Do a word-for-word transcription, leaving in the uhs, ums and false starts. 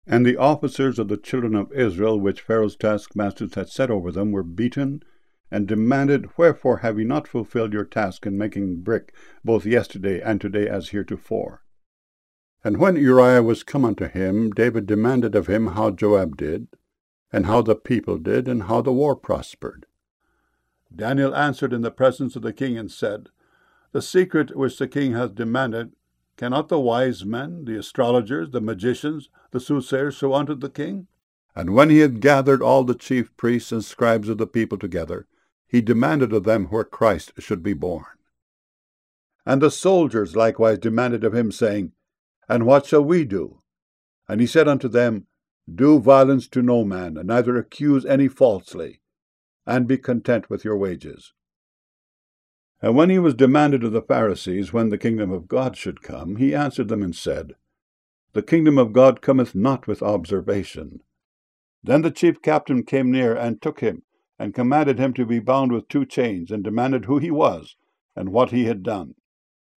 And the officers of the children of Israel, which Pharaoh's taskmasters had set over them, were beaten, and demanded, Wherefore have ye not fulfilled your task in making brick, both yesterday and today as heretofore? And when Uriah was come unto him, David demanded of him how Joab did, and how the people did, and how the war prospered. Daniel answered in the presence of the king, and said, The secret which the king hath demanded, cannot the wise men, the astrologers, the magicians, the soothsayers show unto the king? And when he had gathered all the chief priests and scribes of the people together, he demanded of them where Christ should be born. And the soldiers likewise demanded of him, saying, And what shall we do? And he said unto them, Do violence to no man, and neither accuse any falsely, and be content with your wages. And when he was demanded of the Pharisees when the kingdom of God should come, he answered them and said, The kingdom of God cometh not with observation. Then the chief captain came near and took him, and commanded him to be bound with two chains, and demanded who he was, and what he had done.